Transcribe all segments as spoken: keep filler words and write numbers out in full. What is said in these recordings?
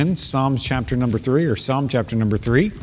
Psalms chapter number three, or Psalm chapter number three.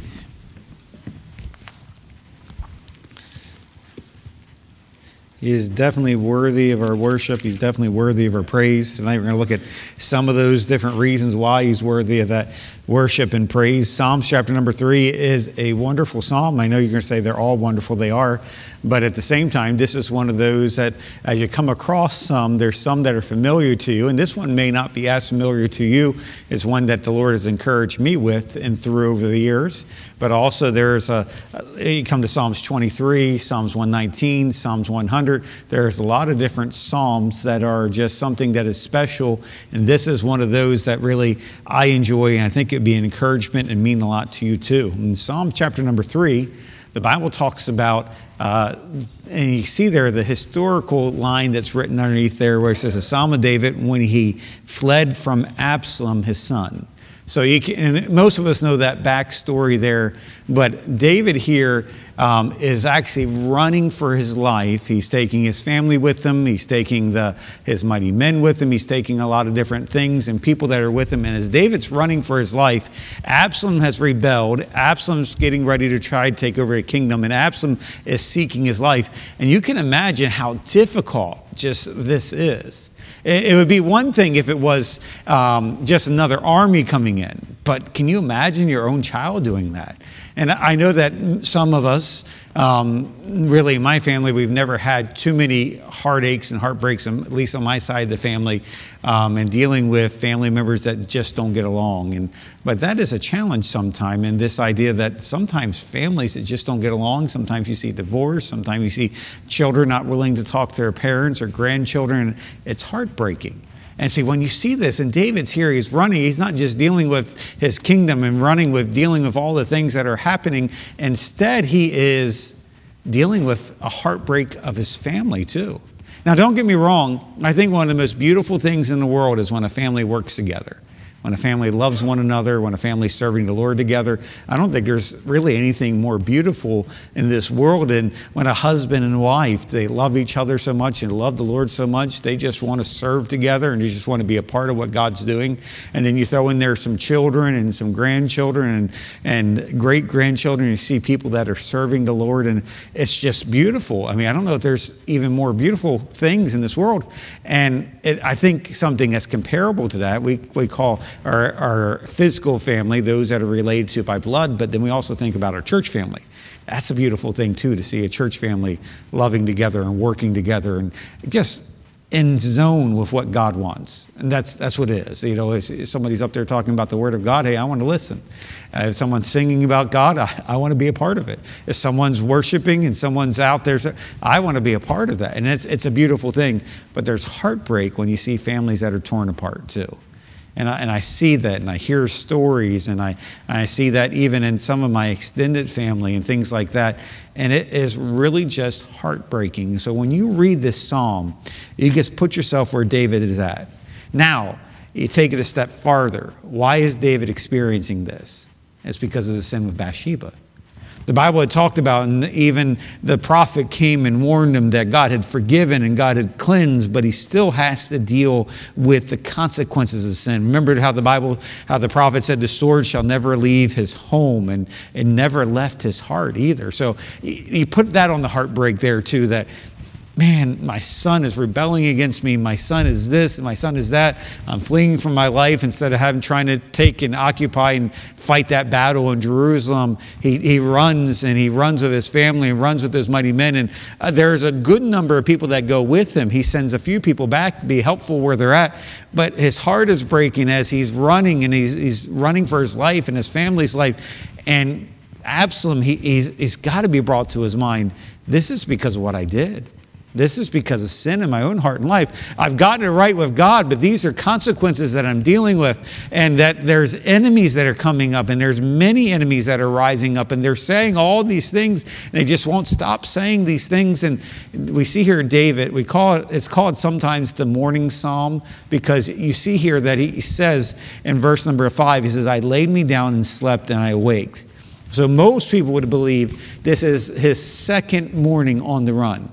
He is definitely worthy of our worship. He's definitely worthy of our praise. Tonight we're going to look at some of those different reasons why he's worthy of that worship and praise. Psalms chapter number three is a wonderful psalm. I know you're going to say they're all wonderful. They are. But at the same time, this is one of those that as you come across some, there's some that are familiar to you. And this one may not be as familiar to you as one that the Lord has encouraged me with and through over the years. But also there's a, you come to Psalms twenty-three, Psalms one nineteen, Psalms one hundred. There's a lot of different psalms that are just something that is special. And this is one of those that really I enjoy. And I think it'd be an encouragement and mean a lot to you too. In Psalm chapter number three, the Bible talks about, uh, and you see there the historical line that's written underneath there where it says, a Psalm of David when he fled from Absalom, his son. So you can, and most of us know that backstory there, but David here um, is actually running for his life. He's taking his family with him. He's taking the his mighty men with him. He's taking a lot of different things and people that are with him. And as David's running for his life, Absalom has rebelled. Absalom's getting ready to try to take over a kingdom, and Absalom is seeking his life. And you can imagine how difficult just this is. It would be one thing if it was um, just another army coming in, but can you imagine your own child doing that? And I know that some of us, um, really in my family, we've never had too many heartaches and heartbreaks, at least on my side of the family, um, and dealing with family members that just don't get along. And but that is a challenge sometime, and this idea that sometimes families that just don't get along, sometimes you see divorce, sometimes you see children not willing to talk to their parents or grandchildren. It's heartbreaking. And see, when you see this, and David's here, he's running, he's not just dealing with his kingdom and running with dealing with all the things that are happening. Instead, he is dealing with a heartbreak of his family too. Now, don't get me wrong. I think one of the most beautiful things in the world is when a family works together. When a family loves one another, when a family's serving the Lord together. I don't think there's really anything more beautiful in this world than when a husband and wife, they love each other so much and love the Lord so much, they just want to serve together and they just want to be a part of what God's doing. And then you throw in there some children and some grandchildren and, and great-grandchildren, and you see people that are serving the Lord, and it's just beautiful. I mean, I don't know if there's even more beautiful things in this world. And it, I think something that's comparable to that, we, we call Our, our physical family, those that are related to by blood, but then we also think about our church family. That's a beautiful thing too, to see a church family loving together and working together and just in zone with what God wants. And that's that's what it is. You know, if somebody's up there talking about the Word of God, hey, I want to listen. Uh, if someone's singing about God, I, I want to be a part of it. If someone's worshiping and someone's out there, I want to be a part of that. And it's it's a beautiful thing. But there's heartbreak when you see families that are torn apart too. And I, and I see that, and I hear stories, and I, and I see that even in some of my extended family and things like that. And it is really just heartbreaking. So when you read this psalm, you just put yourself where David is at. Now, you take it a step farther. Why is David experiencing this? It's because of the sin with Bathsheba. The Bible had talked about, and even the prophet came and warned him that God had forgiven and God had cleansed, but he still has to deal with the consequences of sin. Remember how the Bible, how the prophet said, the sword shall never leave his home, and it never left his heart either. So he put that on the heartbreak there too, that man, my son is rebelling against me. My son is this, and my son is that. I'm fleeing from my life instead of having trying to take and occupy and fight that battle in Jerusalem. He he runs, and he runs with his family and runs with those mighty men. And uh, there's a good number of people that go with him. He sends a few people back to be helpful where they're at. But his heart is breaking as he's running, and he's, he's running for his life and his family's life. And Absalom, he, he's, he's got to be brought to his mind. This is because of what I did. This is because of sin in my own heart and life. I've gotten it right with God, but these are consequences that I'm dealing with, and that there's enemies that are coming up, and there's many enemies that are rising up, and they're saying all these things, and they just won't stop saying these things. And we see here David, we call it, it's called sometimes the morning psalm, because you see here that he says in verse number five, he says, I laid me down and slept, and I awaked. So most people would believe this is his second morning on the run.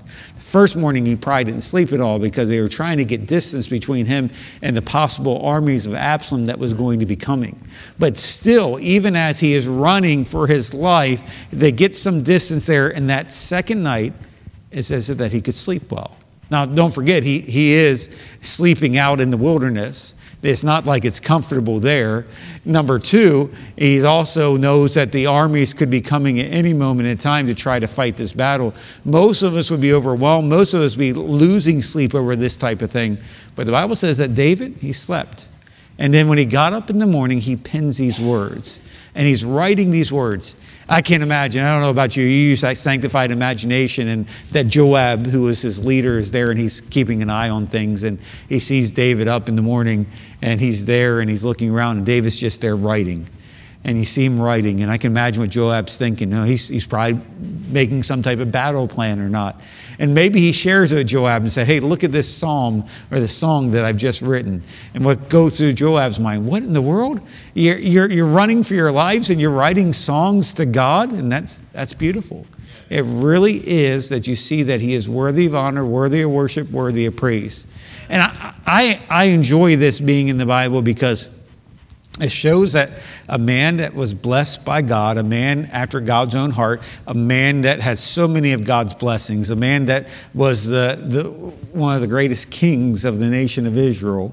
First morning, he probably didn't sleep at all because they were trying to get distance between him and the possible armies of Absalom that was going to be coming. But still, even as he is running for his life, they get some distance there. And that second night, it says that he could sleep well. Now, don't forget, he, he is sleeping out in the wilderness. It's not like it's comfortable there. Number two, he also knows that the armies could be coming at any moment in time to try to fight this battle. Most of us would be overwhelmed. Most of us would be losing sleep over this type of thing. But the Bible says that David, he slept. And then when he got up in the morning, he pens these words. And he's writing these words. I can't imagine. I don't know about you. You use that sanctified imagination, and that Joab, who was his leader, is there, and he's keeping an eye on things. And he sees David up in the morning, and he's there, and he's looking around, and David's just there writing. And you see him writing, and I can imagine what Joab's thinking. You know, he's, he's probably making some type of battle plan or not. And maybe he shares it with Joab and said, hey, look at this psalm or the song that I've just written. And what goes through Joab's mind, what in the world? You're, you're, you're running for your lives and you're writing songs to God? And that's, that's beautiful. It really is that you see that he is worthy of honor, worthy of worship, worthy of praise. And I, I, I enjoy this being in the Bible because it shows that a man that was blessed by God, a man after God's own heart, a man that has so many of God's blessings, a man that was the, the one of the greatest kings of the nation of Israel,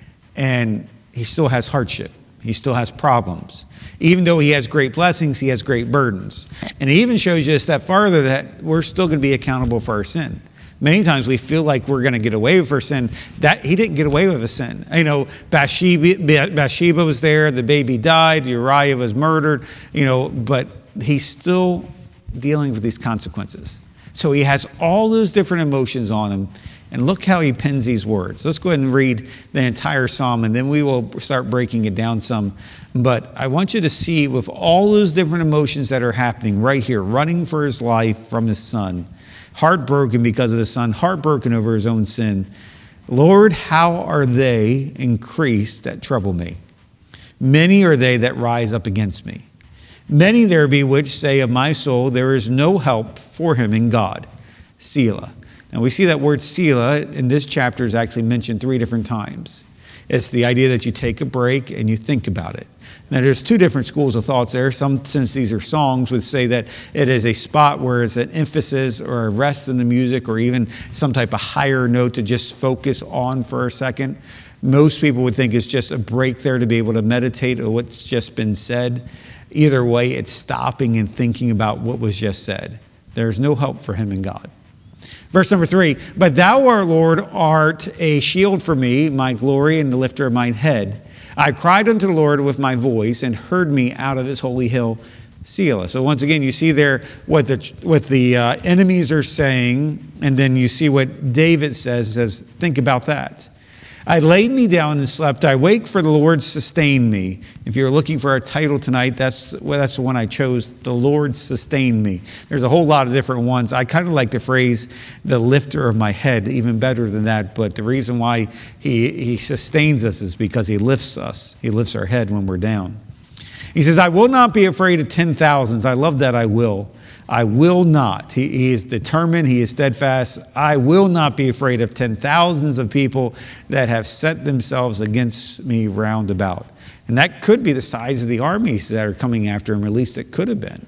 and he still has hardship. He still has problems. Even though he has great blessings, he has great burdens. And it even shows you a step farther that we're still going to be accountable for our sin. Many times we feel like we're going to get away with our sin. That he didn't get away with a sin. You know, Bathsheba, Bathsheba was there. The baby died. Uriah was murdered. You know, but he's still dealing with these consequences. So he has all those different emotions on him. And look how he pens these words. Let's go ahead and read the entire psalm, and then we will start breaking it down some. But I want you to see with all those different emotions that are happening right here, running for his life from his son, heartbroken because of his son, heartbroken over his own sin. Lord, how are they increased that trouble me? Many are they that rise up against me. Many there be which say of my soul, there is no help for him in God. Selah. Now we see that word Selah in this chapter is actually mentioned three different times. It's the idea that you take a break and you think about it. Now, there's two different schools of thoughts there. Some, since these are songs, would say that it is a spot where it's an emphasis or a rest in the music or even some type of higher note to just focus on for a second. Most people would think it's just a break there to be able to meditate on what's just been said. Either way, it's stopping and thinking about what was just said. There's no help for him in God. Verse number three, but thou, our Lord, art a shield for me, my glory and the lifter of mine head. I cried unto the Lord with my voice and heard me out of his holy hill, Selah. So once again, you see there what the what the uh, enemies are saying, and then you see what David says, says, think about that. I laid me down and slept. I wake, for the Lord sustained me. If you're looking for a title tonight, that's well, that's the one I chose. The Lord sustained me. There's a whole lot of different ones. I kind of like the phrase, the lifter of my head, even better than that. But the reason why he, he sustains us is because he lifts us. He lifts our head when we're down. He says, I will not be afraid of ten thousands. I love that I will. I will not. He, he is determined. He is steadfast. I will not be afraid of ten thousands of people that have set themselves against me round about. And that could be the size of the armies that are coming after him, or at least it could have been.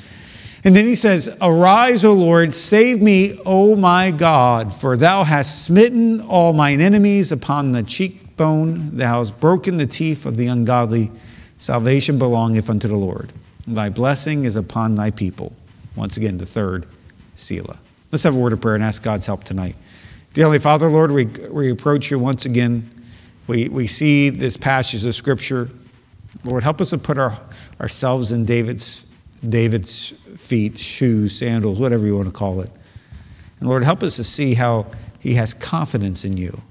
And then he says, arise, O Lord, save me, O my God, for thou hast smitten all mine enemies upon the cheekbone. Thou hast broken the teeth of the ungodly. Salvation belongeth unto the Lord. Thy blessing is upon thy people. Once again, the third, Selah. Let's have a word of prayer and ask God's help tonight. Dear Heavenly Father, Lord, we, we approach you once again. We, we see this passage of Scripture. Lord, help us to put our, ourselves in David's, David's feet, shoes, sandals, whatever you want to call it. And Lord, help us to see how he has confidence in you.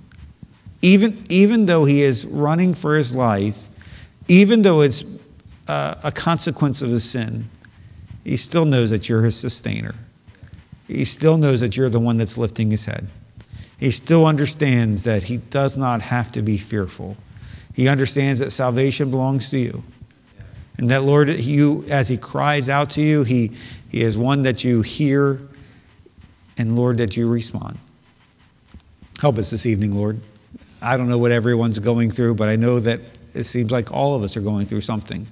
Even, even though he is running for his life, even though it's uh, a consequence of his sin, he still knows that you're his sustainer. He still knows that you're the one that's lifting his head. He still understands that he does not have to be fearful. He understands that salvation belongs to you. And that, Lord, you, as he cries out to you, he, he is one that you hear And Lord, that you respond. Help us this evening, Lord. I don't know what everyone's going through, but I know that it seems like all of us are going through something.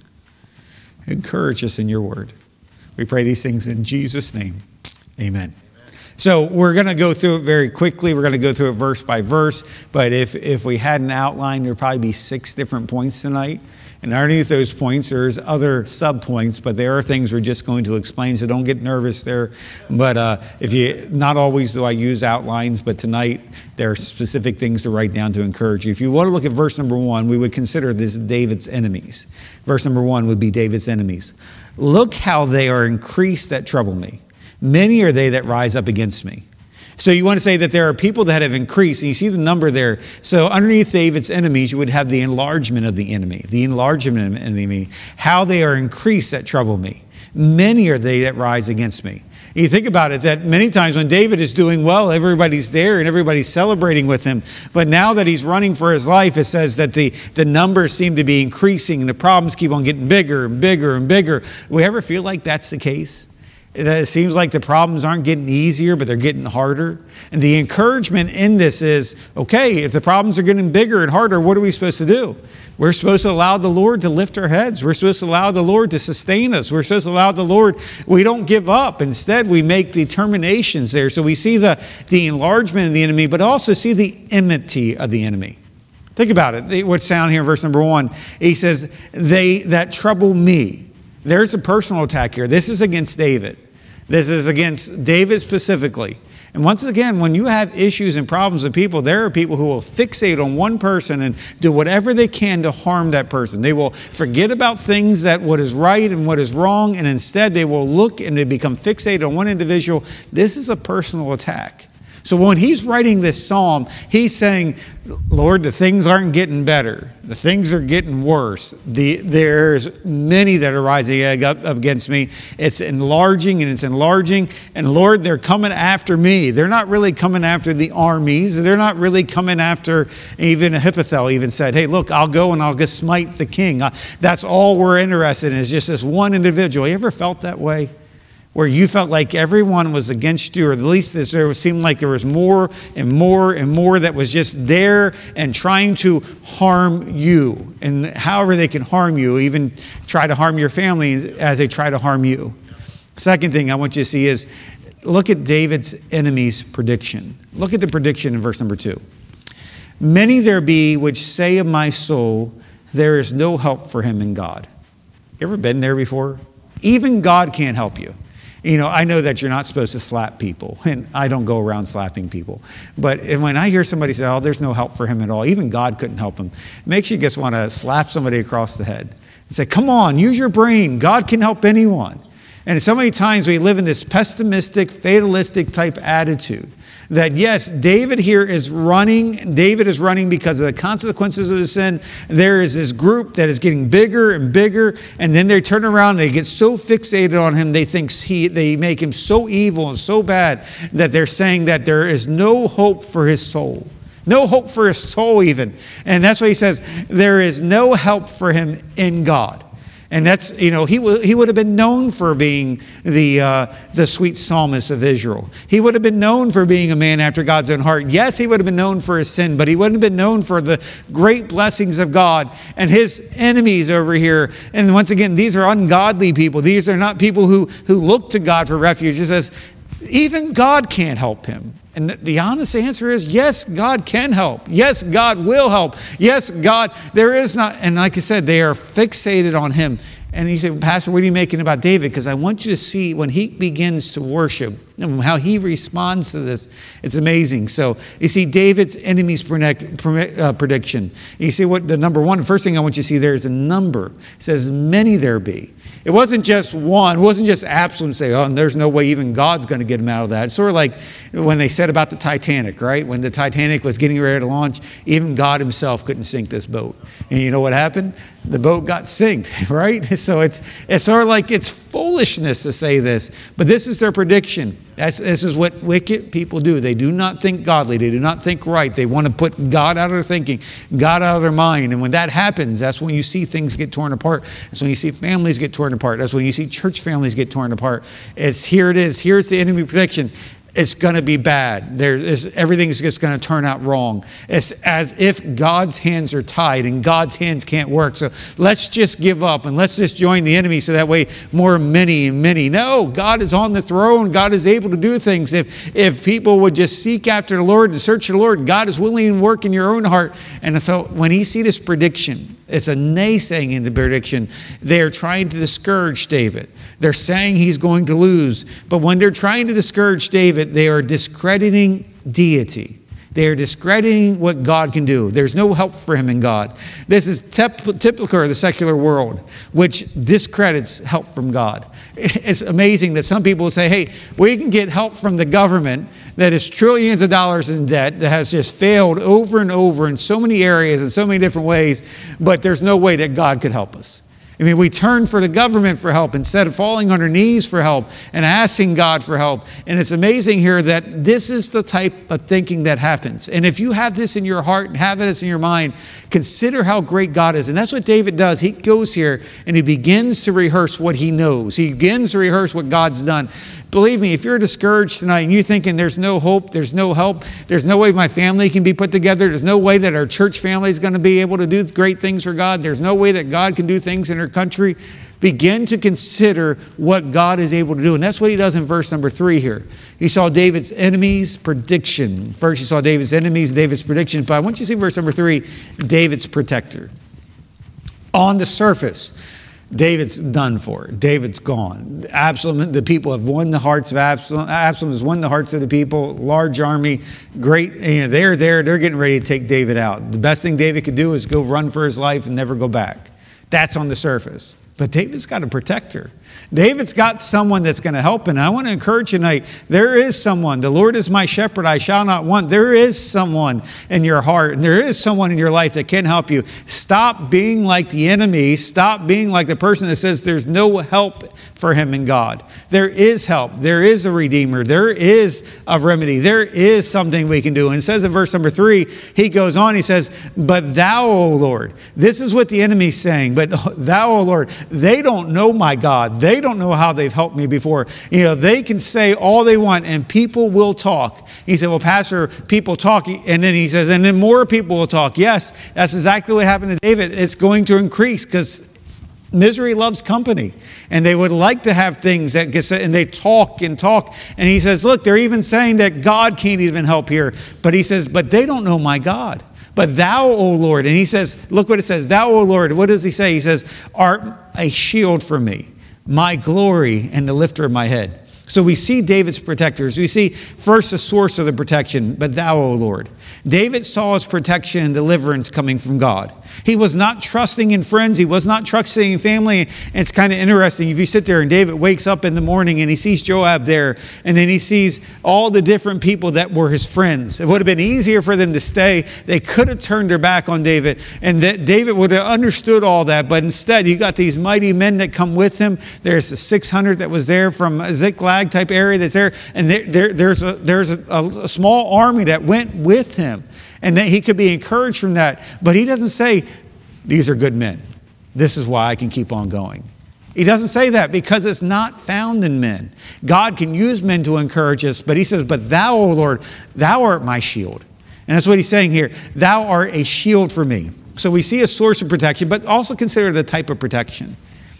Encourage us in your word. We pray these things in Jesus' name. Amen. So we're going to go through it very quickly. We're going to go through it verse by verse. But if, if we had an outline, there would probably be six different points tonight. And underneath those points, there's other sub-points, but there are things we're just going to explain, so don't get nervous there. But uh, if you, not always do I use outlines, but tonight there are specific things to write down to encourage you. If you want to look at verse number one, we would consider this David's enemies. Verse number one would be David's enemies. Look how they are increased that trouble me. Many are they that rise up against me. So you want to say that there are people that have increased, and you see the number there. So underneath David's enemies, you would have the enlargement of the enemy, the enlargement of the enemy, how they are increased that trouble me. Many are they that rise against me. You think about it, that many times when David is doing well, everybody's there and everybody's celebrating with him. But now that he's running for his life, it says that the, the numbers seem to be increasing and the problems keep on getting bigger and bigger and bigger. We ever feel like that's the case? It seems like the problems aren't getting easier, but they're getting harder. And the encouragement in this is, okay, if the problems are getting bigger and harder, what are we supposed to do? We're supposed to allow the Lord to lift our heads. We're supposed to allow the Lord to sustain us. We're supposed to allow the Lord, we don't give up. Instead, we make determinations there. So we see the, the enlargement of the enemy, but also see the enmity of the enemy. Think about it. What's down here in verse number one, he says, they that trouble me. There's a personal attack here. This is against David. This is against David specifically. And once again, when you have issues and problems with people, there are people who will fixate on one person and do whatever they can to harm that person. They will forget about things that what is right and what is wrong, and instead they will look and they become fixated on one individual. This is a personal attack. So when he's writing this psalm, he's saying, Lord, the things aren't getting better. The things are getting worse. The, there's many that are rising up against me. It's enlarging and it's enlarging. And Lord, they're coming after me. They're not really coming after the armies. They're not really coming after, even Ahithophel even said, hey, look, I'll go and I'll just smite the king. Uh, that's all we're interested in is just this one individual. You ever felt that way? Where you felt like everyone was against you, or at least this, there seemed like there was more and more and more that was just there and trying to harm you. And however they can harm you, even try to harm your family as they try to harm you. Second thing I want you to see is look at David's enemy's prediction. Look at the prediction in verse number two. Many there be which say of my soul, there is no help for him in God. You ever been there before? Even God can't help you. You know, I know that you're not supposed to slap people, and I don't go around slapping people. But when I hear somebody say, oh, there's no help for him at all, even God couldn't help him, it makes you just want to slap somebody across the head and say, come on, use your brain. God can help anyone. And so many times we live in this pessimistic, fatalistic type attitude that, yes, David here is running. David is running because of the consequences of his sin. There is this group that is getting bigger and bigger, and then they turn around and they get so fixated on him, they think he, they make him so evil and so bad that they're saying that there is no hope for his soul. No hope for his soul even. And that's why he says, there is no help for him in God. And that's, you know, he would he would have been known for being the uh, the sweet psalmist of Israel. He would have been known for being a man after God's own heart. Yes, he would have been known for his sin, but he wouldn't have been known for the great blessings of God. And his enemies over here, and once again, these are ungodly people. These are not people who, who look to God for refuge. It says, even God can't help him. And the honest answer is, yes, God can help. Yes, God will help. Yes, God, there is not, and like I said, they are fixated on him. And he said, Pastor, what are you making about David? Because I want you to see when he begins to worship, how he responds to this. It's amazing. So you see David's enemies prediction. You see what the number one, the first thing I want you to see there is a number. It says, many there be. It wasn't just one. It wasn't just Absalom say, oh, and there's no way even God's going to get him out of that. It's sort of like when they said about the Titanic, right? When the Titanic was getting ready to launch, even God himself couldn't sink this boat. And you know what happened? The boat got sinked, right? So it's it's sort of like it's foolishness to say this. But this is their prediction. That's, this is what wicked people do. They do not think godly. They do not think right. They want to put God out of their thinking, God out of their mind. And when that happens, that's when you see things get torn apart. That's when you see families get torn apart. That's when you see church families get torn apart. It's here it is. Here's the enemy prediction. it's going to be bad. There's, everything's just going to turn out wrong. It's as if God's hands are tied and God's hands can't work. So let's just give up and let's just join the enemy so that way more many and many. No, God is on the throne. God is able to do things. If, if people would just seek after the Lord and search the Lord, God is willing to work in your own heart. And so when he see this prediction, it's a naysaying in the prediction. They're trying to discourage David. They're saying he's going to lose. But when they're trying to discourage David, they are discrediting deity. They are discrediting what God can do. There's no help for him in God. This is tep- typical of the secular world, which discredits help from God. It's amazing that some people will say, hey, we can get help from the government that is trillions of dollars in debt, that has just failed over and over in so many areas in so many different ways, but there's no way that God could help us. I mean, we turn for the government for help instead of falling on our knees for help and asking God for help. And it's amazing here that this is the type of thinking that happens. And if you have this in your heart and have this in your mind, consider how great God is. And that's what David does. He goes here and he begins to rehearse what he knows. He begins to rehearse what God's done. Believe me, if you're discouraged tonight and you're thinking there's no hope, there's no help, there's no way my family can be put together, there's no way that our church family is going to be able to do great things for God, there's no way that God can do things in our country, begin to consider what God is able to do. And that's what he does in verse number three here. He saw David's enemies' prediction. First, he saw David's enemies, David's prediction. But I want you to see verse number three, David's protector. On the surface, David's done for. David's gone. Absalom, the people have won the hearts of Absalom. Absalom has won the hearts of the people. Large army, great. You know, they're there. They're getting ready to take David out. The best thing David could do is go run for his life and never go back. That's on the surface. But David's got a protector. David's got someone that's going to help him. And I want to encourage you tonight, there is someone. The Lord is my shepherd, I shall not want. There is someone in your heart, and there is someone in your life that can help you. Stop being like the enemy. Stop being like the person that says there's no help for him in God. There is help. There is a redeemer. There is a remedy. There is something we can do. And it says in verse number three, he goes on, he says, but thou, O Lord, this is what the enemy's saying, but thou, O Lord, they don't know my God. They don't know how they've helped me before. You know, they can say all they want and people will talk. He said, well, Pastor, people talk. And then he says, and then more people will talk. Yes, that's exactly what happened to David. It's going to increase because misery loves company. And they would like to have things that get said, and they talk and talk. And he says, look, they're even saying that God can't even help here. But he says, but they don't know my God. But thou, O Lord, and he says, look what it says, thou, O Lord, what does he say? He says, art a shield for me, my glory and the lifter of my head. So we see David's protectors. We see first the source of the protection, but thou, O Lord. David saw his protection and deliverance coming from God. He was not trusting in friends. He was not trusting in family. And it's kind of interesting. If you sit there and David wakes up in the morning and he sees Joab there, and then he sees all the different people that were his friends. It would have been easier for them to stay. They could have turned their back on David, and that David would have understood all that. But instead, you got these mighty men that come with him. There's the six hundred that was there from Ziklag type area that's there. And there, there, there's, a, there's a, a small army that went with him. And that he could be encouraged from that. But he doesn't say, these are good men. This is why I can keep on going. He doesn't say that because it's not found in men. God can use men to encourage us. But he says, but thou, O Lord, thou art my shield. And that's what he's saying here. Thou art a shield for me. So we see a source of protection, but also consider the type of protection.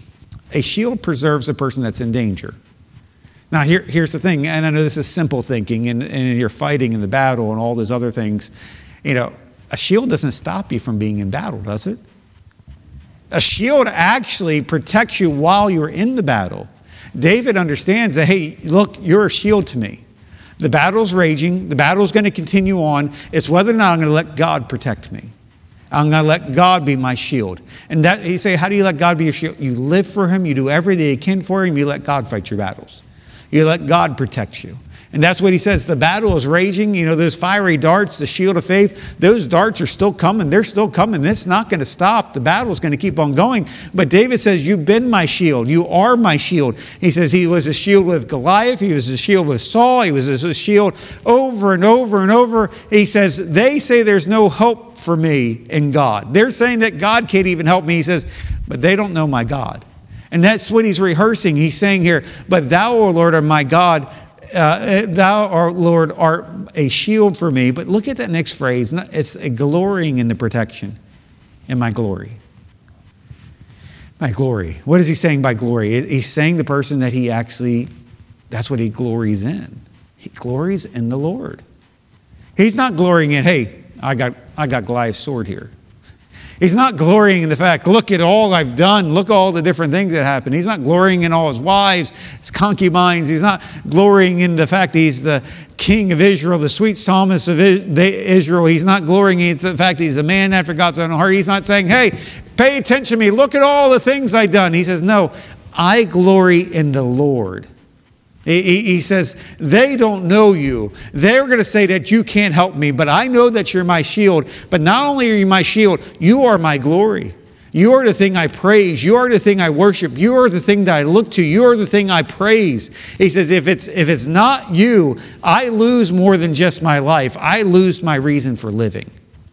A shield preserves a person that's in danger. Now, here, here's the thing, and I know this is simple thinking, and, and you're fighting in the battle and all those other things. You know, a shield doesn't stop you from being in battle, does it? A shield actually protects you while you're in the battle. David understands that, hey, look, you're a shield to me. The battle's raging. The battle's going to continue on. It's whether or not I'm going to let God protect me. I'm going to let God be my shield. And that you say, how do you let God be your shield? You live for him. You do everything you can for him. You let God fight your battles. You let God protect you. And that's what he says. The battle is raging. You know, those fiery darts, the shield of faith, those darts are still coming. They're still coming. It's not going to stop. The battle is going to keep on going. But David says, you've been my shield. You are my shield. He says he was a shield with Goliath. He was a shield with Saul. He was a shield over and over and over. He says, they say there's no hope for me in God. They're saying that God can't even help me. He says, but they don't know my God. And that's what he's rehearsing. He's saying here, but thou, O Lord, are my God. uh, thou, art, Lord, art a shield for me. But look at that next phrase. It's a glorying in the protection, in my glory. My glory. What is he saying by glory? He's saying the person that he actually, that's what he glories in. He glories in the Lord. He's not glorying in, hey, I got I got Goliath's sword here. He's not glorying in the fact, look at all I've done. Look at all the different things that happen. He's not glorying in all his wives, his concubines. He's not glorying in the fact he's the king of Israel, the sweet psalmist of Israel. He's not glorying in the fact he's a man after God's own heart. He's not saying, hey, pay attention to me. Look at all the things I've done. He says, no, I glory in the Lord. He says, they don't know you. They're going to say that you can't help me, but I know that you're my shield. But not only are you my shield, you are my glory. You are the thing I praise. You are the thing I worship. You are the thing that I look to. You are the thing I praise. He says, if it's, if it's not you, I lose more than just my life. I lose my reason for living.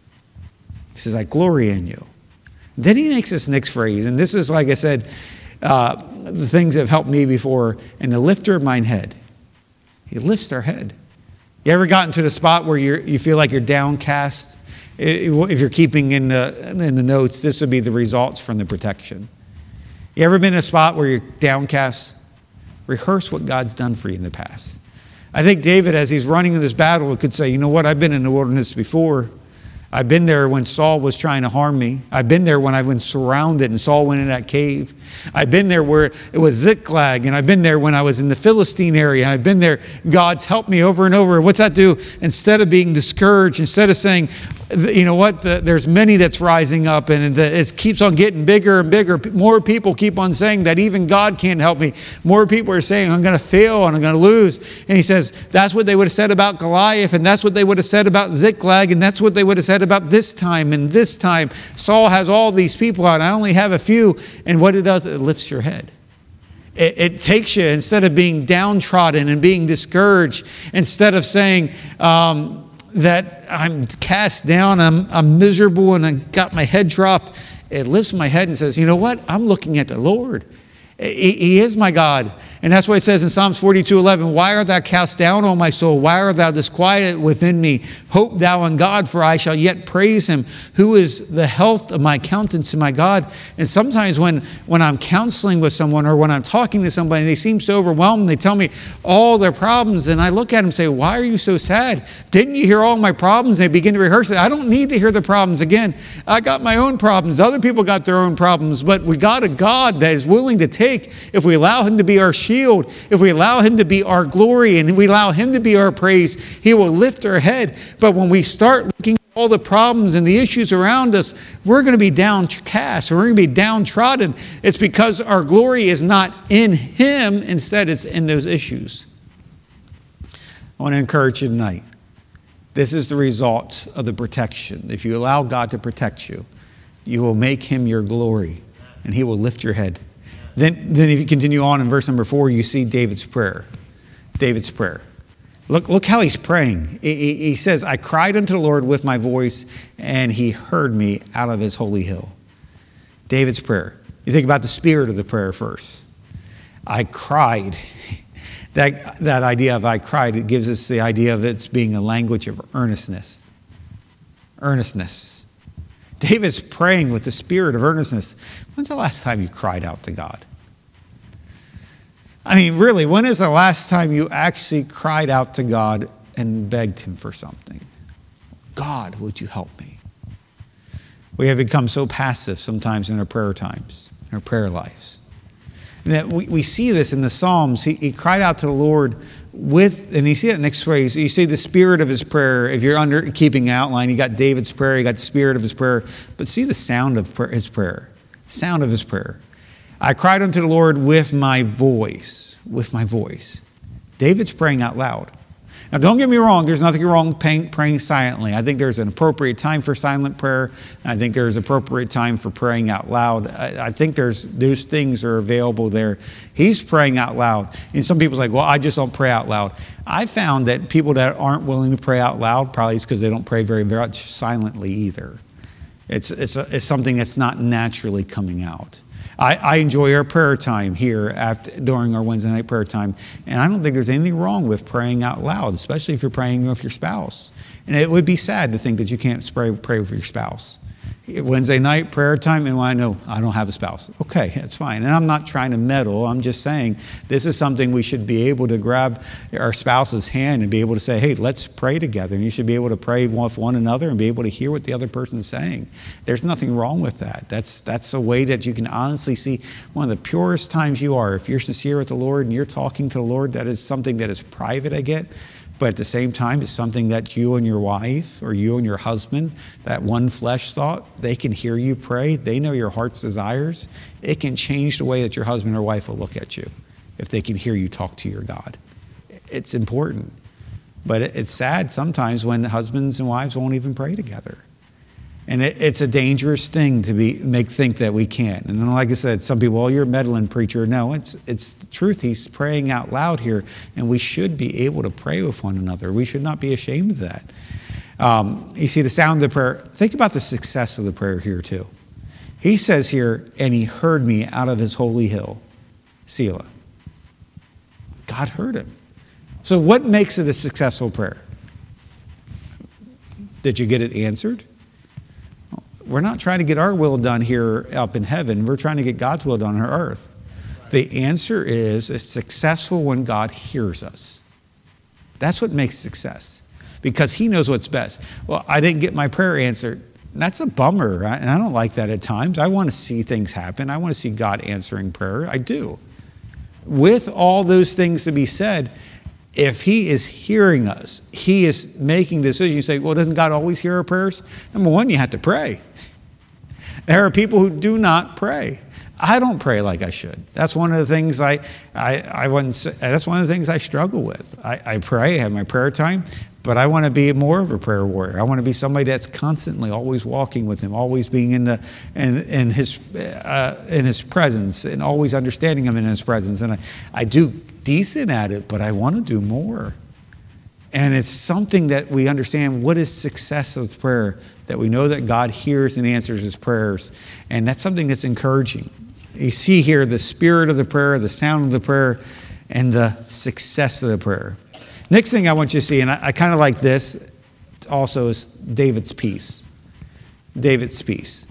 He says, I glory in you. Then he makes this next phrase, and this is, like I said, uh, the things that have helped me before, and the lifter of mine head. He lifts our head. You ever gotten to the spot where you you feel like you're downcast? If you're keeping in the, in the notes, this would be the results from the protection. You ever been in a spot where you're downcast? Rehearse what God's done for you in the past. I think David, as he's running in this battle, could say, you know what, I've been in the wilderness before. I've been there when Saul was trying to harm me. I've been there when I was surrounded and Saul went in that cave. I've been there where it was Ziklag, and I've been there when I was in the Philistine area. I've been there. God's helped me over and over. What's that do? Instead of being discouraged, instead of saying, you know what, the, there's many that's rising up, and the, it keeps on getting bigger and bigger. More people keep on saying that even God can't help me. More people are saying, I'm going to fail and I'm going to lose. And he says, that's what they would have said about Goliath, and that's what they would have said about Ziklag, and that's what they would have said about this time and this time. Saul has all these people out. I only have a few. And what it does, it lifts your head. It, it takes you, instead of being downtrodden and being discouraged, instead of saying um, that I'm cast down, I'm, I'm miserable, and I got my head dropped, it lifts my head and says, you know what? I'm looking at the Lord. He, he is my God. And that's what it says in Psalms forty-two eleven. Why art thou cast down, O my soul? Why art thou disquieted within me? Hope thou in God, for I shall yet praise him, who is the health of my countenance and my God. And sometimes when, when I'm counseling with someone, or when I'm talking to somebody, and they seem so overwhelmed, they tell me all their problems, and I look at them and say, why are you so sad? Didn't you hear all my problems? They begin to rehearse it. I don't need to hear the problems again. I got my own problems. Other people got their own problems, but we got a God that is willing to take, if we allow him to be our shield, if we allow him to be our glory, and we allow him to be our praise, he will lift our head. But when we start looking at all the problems and the issues around us, we're going to be downcast, we're going to be downtrodden. It's because our glory is not in him, instead it's in those issues. I want to encourage you tonight. This is the result of the protection. If you allow God to protect you, you will make him your glory, and he will lift your head. Then, then if you continue on in verse number four, you see David's prayer. David's prayer. Look, look how he's praying. He, he says, I cried unto the Lord with my voice, and he heard me out of his holy hill. David's prayer. You think about the spirit of the prayer first. I cried. That, that idea of I cried, it gives us the idea of it being a language of earnestness. Earnestness. David's praying with the spirit of earnestness. When's the last time you cried out to God? I mean, really, when is the last time you actually cried out to God and begged him for something? God, would you help me? We have become so passive sometimes in our prayer times, in our prayer lives. And that we, we see this in the Psalms. He, he cried out to the Lord with, and you see that next phrase, you see the spirit of his prayer. If you're under keeping an outline, you got David's prayer, you got the spirit of his prayer, but see the sound of his prayer, sound of his prayer. I cried unto the Lord with my voice, with my voice. David's praying out loud. Now, don't get me wrong. There's nothing wrong praying, praying silently. I think there's an appropriate time for silent prayer. I think there's appropriate time for praying out loud. I, I think there's those things are available there. He's praying out loud. And some people say, well, I just don't pray out loud. I found that people that aren't willing to pray out loud, probably it's because they don't pray very much silently either. It's, it's, a, it's something that's not naturally coming out. I, I enjoy our prayer time here after, during our Wednesday night prayer time. And I don't think there's anything wrong with praying out loud, especially if you're praying with your spouse. And it would be sad to think that you can't pray, pray with your spouse. Wednesday night prayer time, and I know I don't have a spouse. Okay, that's fine. And I'm not trying to meddle. I'm just saying this is something we should be able to grab our spouse's hand and be able to say, hey, let's pray together. And you should be able to pray with one another and be able to hear what the other person's saying. There's nothing wrong with that. That's that's a way that you can honestly see one of the purest times you are. If you're sincere with the Lord and you're talking to the Lord, that is something that is private, I get. But at the same time, it's something that you and your wife or you and your husband, that one flesh thought, they can hear you pray. They know your heart's desires. It can change the way that your husband or wife will look at you if they can hear you talk to your God. It's important. But it's sad sometimes when husbands and wives won't even pray together. And it, it's a dangerous thing to be make think that we can't. And then, like I said, some people, oh, you're a meddling preacher. No, it's it's the truth. He's praying out loud here, and we should be able to pray with one another. We should not be ashamed of that. Um, you see, the sound of the prayer. Think about the success of the prayer here, too. He says here, and he heard me out of his holy hill, Selah. God heard him. So what makes it a successful prayer? Did you get it answered? We're not trying to get our will done here up in heaven. We're trying to get God's will done on earth. The answer is it's successful when God hears us. That's what makes success, because he knows what's best. Well, I didn't get my prayer answered. That's a bummer, right? And I don't like that at times. I want to see things happen. I want to see God answering prayer. I do. With all those things to be said, if he is hearing us, he is making decisions. You say, well, doesn't God always hear our prayers? Number one, you have to pray. There are people who do not pray. I don't pray like I should. That's one of the things I, I, I wouldn't say, that's one of the things I struggle with. I, I pray, I have my prayer time, but I want to be more of a prayer warrior. I want to be somebody that's constantly always walking with him, always being in the in, in his uh, in his presence, and always understanding him in his presence. And I, I do decent at it, but I want to do more. And it's something that we understand what is success of prayer, that we know that God hears and answers his prayers. And that's something that's encouraging. You see here the spirit of the prayer, the sound of the prayer, and the success of the prayer. Next thing I want you to see, and I, I kind of like this also, is David's peace. David's peace.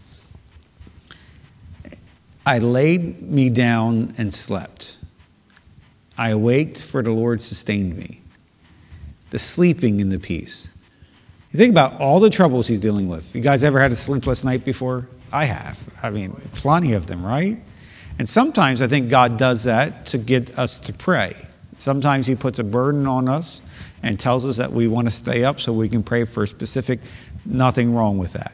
I laid me down and slept. I awaked, for the Lord sustained me. The sleeping in the peace. You think about all the troubles he's dealing with. You guys ever had a sleepless night before? I have. I mean, plenty of them, right? And sometimes I think God does that to get us to pray. Sometimes he puts a burden on us and tells us that we want to stay up so we can pray for a specific, nothing wrong with that.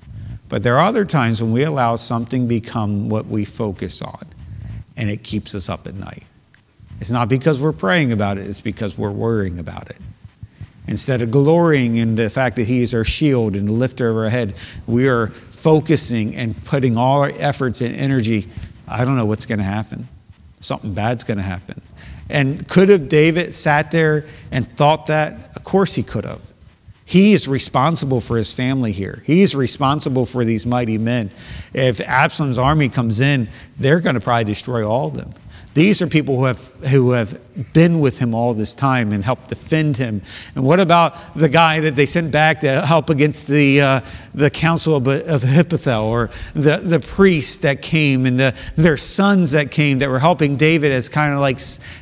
But there are other times when we allow something become what we focus on, and it keeps us up at night. It's not because we're praying about it, it's because we're worrying about it. Instead of glorying in the fact that he is our shield and the lifter of our head, we are focusing and putting all our efforts and energy. I don't know what's going to happen. Something bad's going to happen. And could have David sat there and thought that? Of course he could have. He is responsible for his family here. He is responsible for these mighty men. If Absalom's army comes in, they're going to probably destroy all of them. These are people who have who have been with him all this time and helped defend him. And what about the guy that they sent back to help against the uh, the council of, of Ahithophel, or the, the priests that came and the, their sons that came that were helping David as kind of like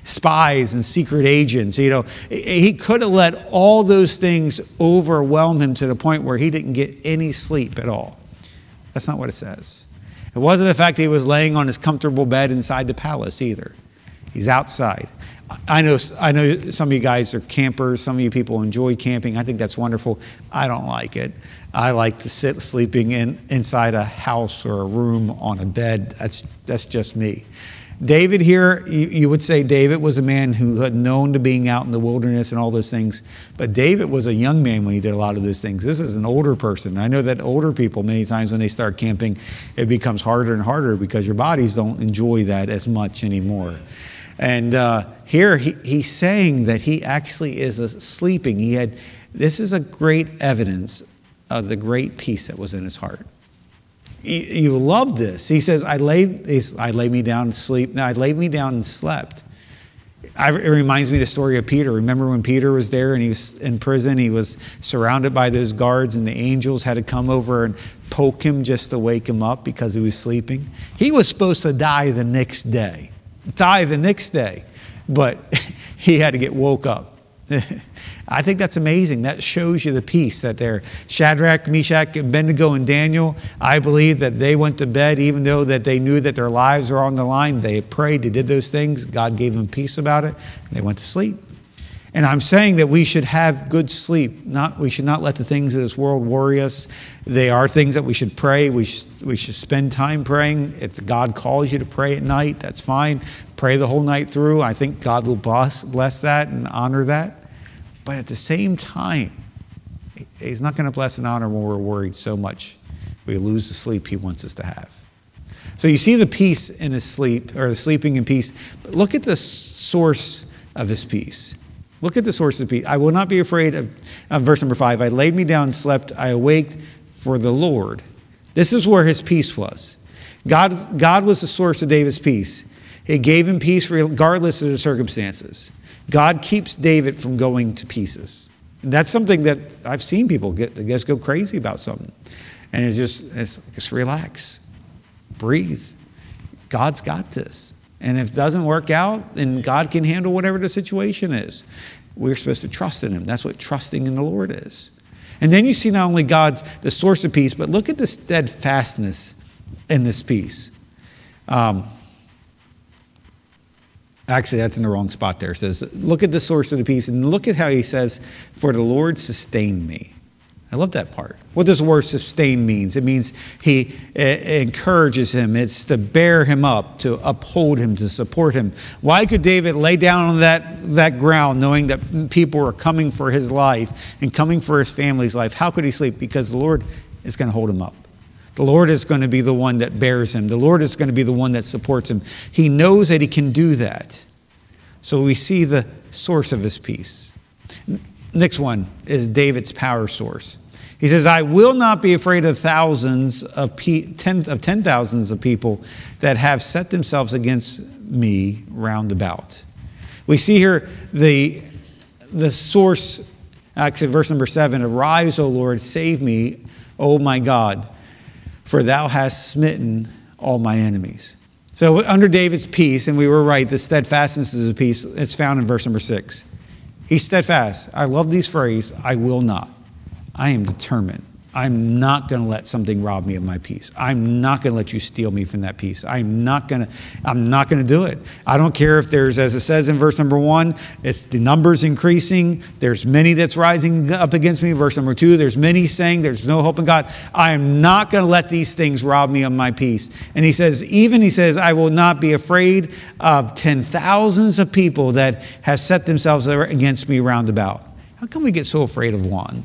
spies and secret agents? You know, he could have let all those things overwhelm him to the point where he didn't get any sleep at all. That's not what it says. It wasn't the fact that he was laying on his comfortable bed inside the palace either. He's outside. I know I know some of you guys are campers. Some of you people enjoy camping. I think that's wonderful. I don't like it. I like to sit sleeping in inside a house or a room on a bed. That's that's just me. David here, you, you would say David was a man who had known to being out in the wilderness and all those things. But David was a young man when he did a lot of those things. This is an older person. I know that older people, many times when they start camping, it becomes harder and harder because your bodies don't enjoy that as much anymore. And uh, here he, he's saying that he actually is a sleeping. He had. This is a great evidence of the great peace that was in his heart. you, you love this. He says, I laid, I laid me down to sleep. No, I laid me down and slept. I, it reminds me of the story of Peter. Remember when Peter was there and he was in prison? He was surrounded by those guards and the angels had to come over and poke him just to wake him up because he was sleeping. He was supposed to die the next day. Die the next day. But he had to get woke up. I think that's amazing. That shows you the peace that they're Shadrach, Meshach, Abednego, and Daniel. I believe that they went to bed even though that they knew that their lives were on the line. They prayed, they did those things. God gave them peace about it. And they went to sleep. And I'm saying that we should have good sleep. Not we should not let the things of this world worry us. They are things that we should pray. We should, we should spend time praying. If God calls you to pray at night, that's fine. Pray the whole night through. I think God will bless, bless that and honor that. But at the same time, he's not going to bless and honor when we're worried so much. We lose the sleep he wants us to have. So you see the peace in his sleep, or the sleeping in peace. But look at the source of his peace. Look at the source of peace. I will not be afraid of, um, verse number five. I laid me down and slept. I awaked for the Lord. This is where his peace was. God, God was the source of David's peace. He gave him peace regardless of the circumstances. God keeps David from going to pieces. And that's something that I've seen people get, I guess, go crazy about something. And it's just, it's, just relax, breathe. God's got this. And if it doesn't work out, then God can handle whatever the situation is. We're supposed to trust in him. That's what trusting in the Lord is. And then you see not only God's the source of peace, but look at the steadfastness in this peace. Um, Actually, that's in the wrong spot there. It says, look at the source of the peace and look at how he says, for the Lord sustained me. I love that part. What does the word sustain means? It means he uh, encourages him. It's to bear him up, to uphold him, to support him. Why could David lay down on that, that ground knowing that people were coming for his life and coming for his family's life? How could he sleep? Because the Lord is going to hold him up. The Lord is going to be the one that bears him. The Lord is going to be the one that supports him. He knows that he can do that. So we see the source of his peace. Next one is David's power source. He says, I will not be afraid of thousands of, pe- ten, of ten thousands of people that have set themselves against me round about. We see here the, the source, actually verse number seven, arise, O Lord, save me, O my God. For thou hast smitten all my enemies. So under David's peace, and we were right, the steadfastness is a peace. It's found in verse number six. He's steadfast. I love these phrases. I will not. I am determined. I'm not going to let something rob me of my peace. I'm not going to let you steal me from that peace. I'm not going to, I'm not going to do it. I don't care if there's, as it says in verse number one, it's the numbers increasing. There's many that's rising up against me. Verse number two, there's many saying there's no hope in God. I am not going to let these things rob me of my peace. And he says, even he says, I will not be afraid of ten thousands of people that have set themselves against me round about. How come we get so afraid of one?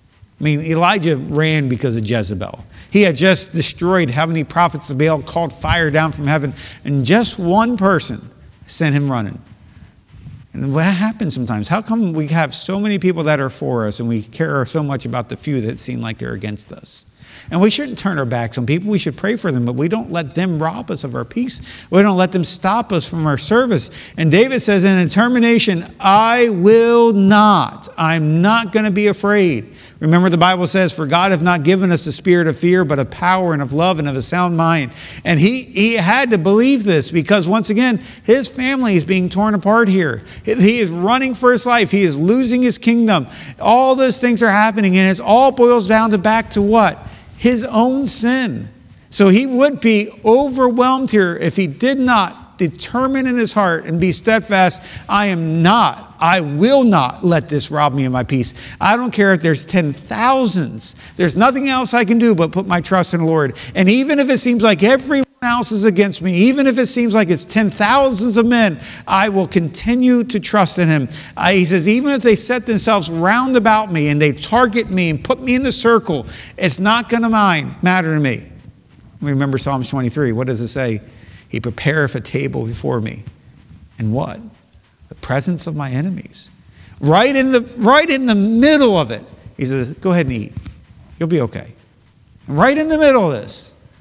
I mean, Elijah ran because of Jezebel. He had just destroyed how many prophets of Baal, called fire down from heaven, and just one person sent him running. And what happens sometimes? How come we have so many people that are for us and we care so much about the few that seem like they're against us? And we shouldn't turn our backs on people. We should pray for them, but we don't let them rob us of our peace. We don't let them stop us from our service. And David says in determination, I will not. I'm not going to be afraid. Remember, the Bible says, for God hath not given us a spirit of fear, but of power and of love and of a sound mind. And he, he had to believe this because, once again, his family is being torn apart here. He is running for his life. He is losing his kingdom. All those things are happening, and it all boils down to back to what? His own sin. So he would be overwhelmed here if he did not determine in his heart and be steadfast. I am not. I will not let this rob me of my peace. I don't care if there's ten thousands. There's nothing else I can do but put my trust in the Lord. And even if it seems like everyone else is against me, even if it seems like it's ten thousands of men, I will continue to trust in him. Uh, he says, even if they set themselves round about me and they target me and put me in the circle, it's not going to matter to me. Remember Psalms twenty-three. What does it say? He prepareth a table before me. And what? The presence of my enemies. Right in the, right in the middle of it. He says, go ahead and eat. You'll be okay. Right in the middle of this.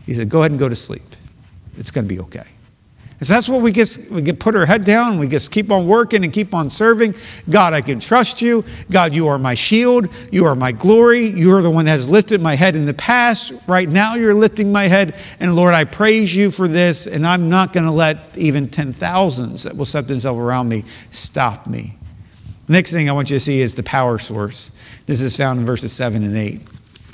He said, go ahead and go to sleep. It's going to be okay. And so that's what we get, we get put our head down. We just keep on working and keep on serving. God, I can trust you. God, you are my shield. You are my glory. You are the one that has lifted my head in the past. Right now you're lifting my head. And Lord, I praise you for this. And I'm not going to let even ten thousands that will set themselves around me stop me. The next thing I want you to see is the power source. This is found in verses seven and eight.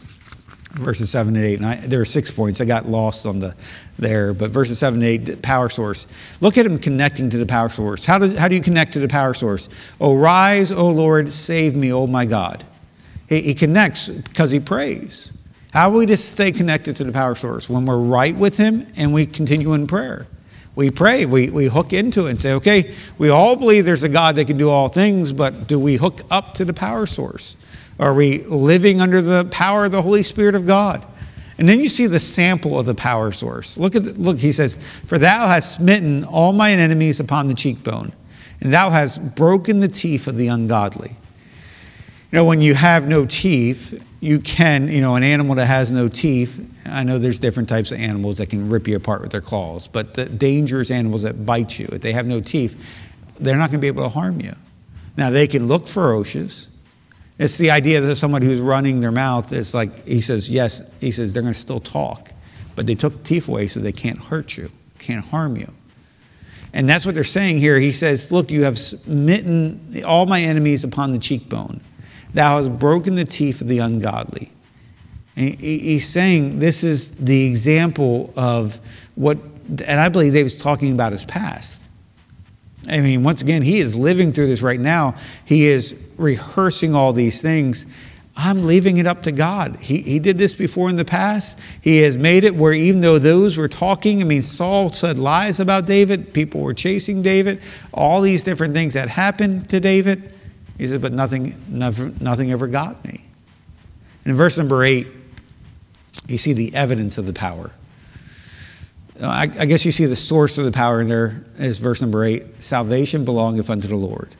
Verses seven and eight. And I, there are six points. I got lost on the there. But verses seven and eight, the power source. Look at him connecting to the power source. How, does, how do you connect to the power source? Oh, rise, O Lord, save me, oh my God. He, he connects because he prays. How will we just stay connected to the power source? When we're right with him and we continue in prayer. We pray, we, we hook into it and say, okay, we all believe there's a God that can do all things, but do we hook up to the power source? Are we living under the power of the Holy Spirit of God? And then you see the sample of the power source. Look at the, look, he says, for thou hast smitten all mine enemies upon the cheekbone, and thou hast broken the teeth of the ungodly. You know, when you have no teeth, you can, you know, an animal that has no teeth, I know there's different types of animals that can rip you apart with their claws, but the dangerous animals that bite you, if they have no teeth, they're not going to be able to harm you. Now, they can look ferocious. It's the idea that someone who's running their mouth, it's like, he says, yes, he says they're going to still talk, but they took teeth away so they can't hurt you, can't harm you. And that's what they're saying here. He says, look, you have smitten all my enemies upon the cheekbone. Thou hast broken the teeth of the ungodly. And he's saying this is the example of what, and I believe David's talking about his past. I mean, once again, he is living through this right now. He is rehearsing all these things. I'm leaving it up to God. He, he did this before in the past. He has made it where even though those were talking, I mean, Saul said lies about David. People were chasing David. All these different things that happened to David. He said, but nothing, nothing, nothing ever got me. And in verse number eight, you see the evidence of the power. I, I guess you see the source of the power in there is verse number eight. Salvation belongeth unto the Lord.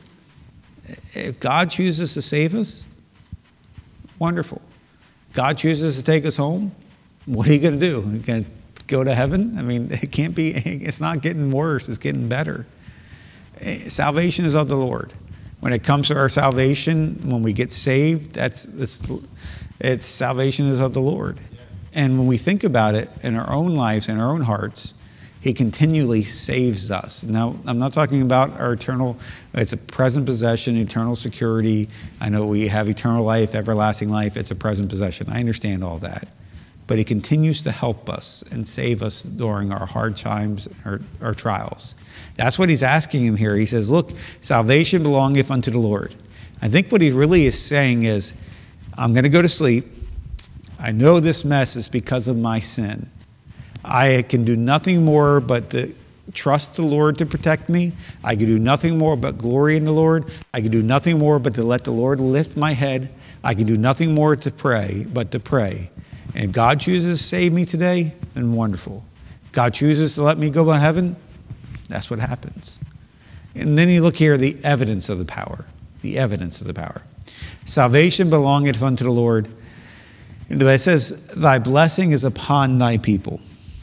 If God chooses to save us, wonderful. God chooses to take us home, what are you going to do? Are you going to go to heaven? I mean, it can't be, it's not getting worse, it's getting better. Salvation is of the Lord. When it comes to our salvation, when we get saved, that's it's, it's salvation is of the Lord. And when we think about it in our own lives, in our own hearts, he continually saves us. Now, I'm not talking about our eternal, it's a present possession, eternal security. I know we have eternal life, everlasting life. It's a present possession. I understand all that. But he continues to help us and save us during our hard times, our, our trials. That's what he's asking him here. He says, look, salvation belongeth unto the Lord. I think what he really is saying is, I'm going to go to sleep. I know this mess is because of my sin. I can do nothing more but to trust the Lord to protect me. I can do nothing more but glory in the Lord. I can do nothing more but to let the Lord lift my head. I can do nothing more to pray but to pray. And if God chooses to save me today, then wonderful. If God chooses to let me go to heaven, that's what happens. And then you look here, the evidence of the power. The evidence of the power. Salvation belongeth unto the Lord. And it says, thy blessing is upon thy people.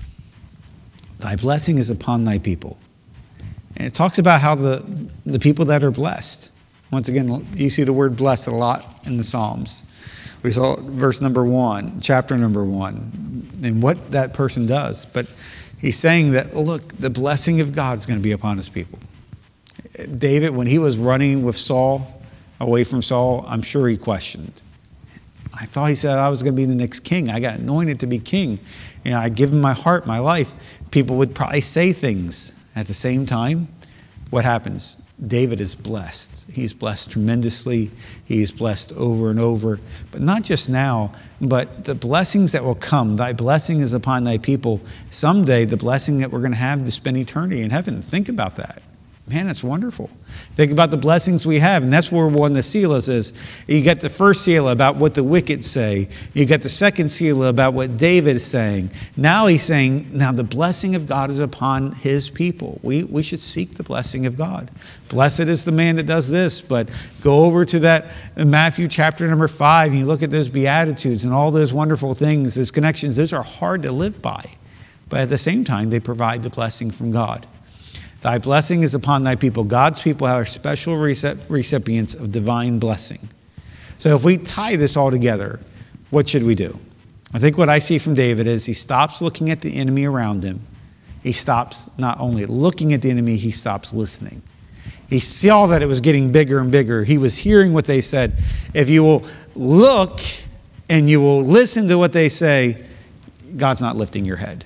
Thy blessing is upon thy people. And it talks about how the, the people that are blessed. Once again, you see the word blessed a lot in the Psalms. We saw verse number one, chapter number one, and what that person does. But he's saying that, look, the blessing of God is going to be upon his people. David, when he was running with Saul, away from Saul, I'm sure he questioned. I thought he said I was going to be the next king. I got anointed to be king. You know, I give him my heart, my life. People would probably say things. At the same time, what happens? David is blessed. He's blessed tremendously. He's blessed over and over. But not just now, but the blessings that will come. Thy blessing is upon thy people. Someday, the blessing that we're going to have to spend eternity in heaven. Think about that. Man, that's wonderful. Think about the blessings we have, and that's where one of the seals is. You get the first seal about what the wicked say. You get the second seal about what David is saying. Now he's saying, now the blessing of God is upon his people. We, we should seek the blessing of God. Blessed is the man that does this, but go over to that Matthew chapter number five, and you look at those Beatitudes and all those wonderful things, those connections. Those are hard to live by. but at the same time, they provide the blessing from God. Thy blessing is upon thy people. God's people are special recipients of divine blessing. So if we tie this all together, what should we do? I think what I see from David is he stops looking at the enemy around him. He stops not only looking at the enemy, he stops listening. He saw that it was getting bigger and bigger. He was hearing what they said. If you will look and you will listen to what they say, God's not lifting your head.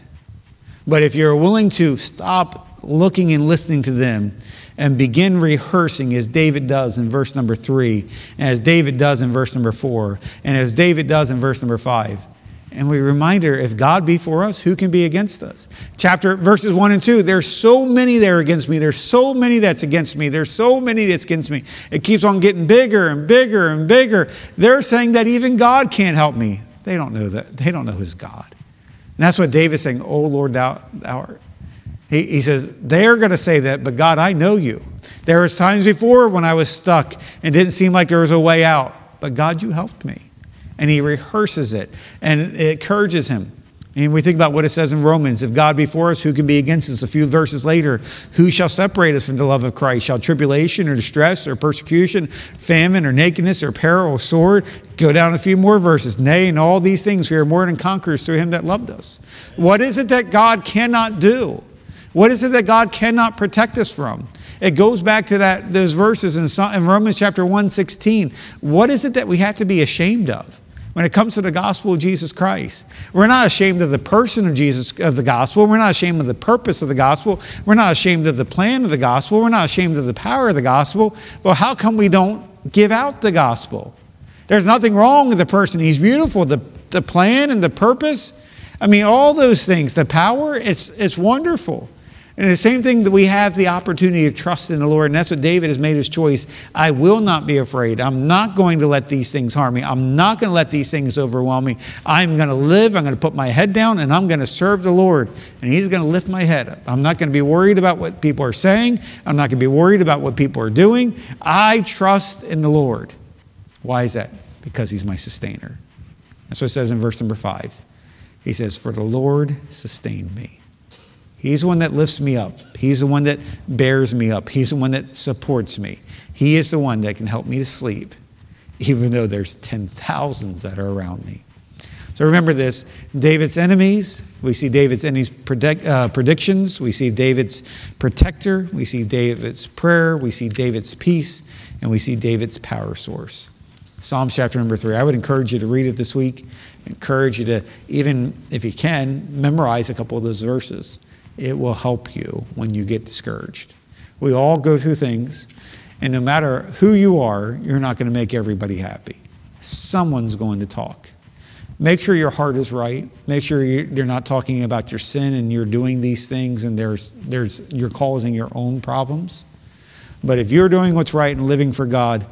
But if you're willing to stop looking and listening to them and begin rehearsing as David does in verse number three, and as David does in verse number four, and as David does in verse number five. And we remind her, if God be for us, who can be against us? Chapter verses one and two, there's so many that are against me. There's so many that's against me. There's so many that's against me. It keeps on getting bigger and bigger and bigger. They're saying that even God can't help me. They don't know that. They don't know who's God. And that's what David's saying, oh Lord, thou, thou art. He, he says, they're going to say that, but God, I know you. There was times before when I was stuck and didn't seem like there was a way out. But God, you helped me. And he rehearses it. And it encourages him. And we think about what it says in Romans. If God be for us, who can be against us? A few verses later, who shall separate us from the love of Christ? Shall tribulation or distress or persecution, famine or nakedness or peril or sword? Go down a few more verses. Nay, in all these things we are more than conquerors through him that loved us. What is it that God cannot do? What is it that God cannot protect us from? It goes back to that those verses in, in Romans chapter one sixteen. What is it that we have to be ashamed of when it comes to the gospel of Jesus Christ? We're not ashamed of the person of Jesus, of the gospel. We're not ashamed of the purpose of the gospel. We're not ashamed of the plan of the gospel. We're not ashamed of the power of the gospel. Well, how come we don't give out the gospel? There's nothing wrong with the person. He's beautiful. The, the plan and the purpose, I mean, all those things, the power, it's, it's wonderful. And the same thing that we have the opportunity to trust in the Lord. And that's what David has made his choice. I will not be afraid. I'm not going to let these things harm me. I'm not going to let these things overwhelm me. I'm going to live. I'm going to put my head down and I'm going to serve the Lord. And he's going to lift my head up. I'm not going to be worried about what people are saying. I'm not going to be worried about what people are doing. I trust in the Lord. Why is that? Because he's my sustainer. That's what it says in verse number five. He says, for the Lord sustained me. He's the one that lifts me up. He's the one that bears me up. He's the one that supports me. He is the one that can help me to sleep, even though there's ten thousands that are around me. So remember this, David's enemies, we see David's enemies predict, uh, predictions, we see David's protector, we see David's prayer, we see David's peace, and we see David's power source. Psalms chapter number three. I would encourage you to read it this week. Encourage you to, even if you can, memorize a couple of those verses. It will help you when you get discouraged. We all go through things, and no matter who you are, you're not going to make everybody happy. Someone's going to talk. Make sure your heart is right. Make sure you're not talking about your sin and you're doing these things and there's, there's, you're causing your own problems. But if you're doing what's right and living for God,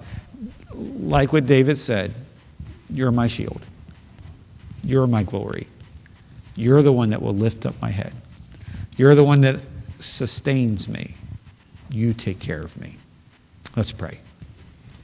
like what David said, you're my shield. You're my glory. You're the one that will lift up my head. You're the one that sustains me. You take care of me. Let's pray.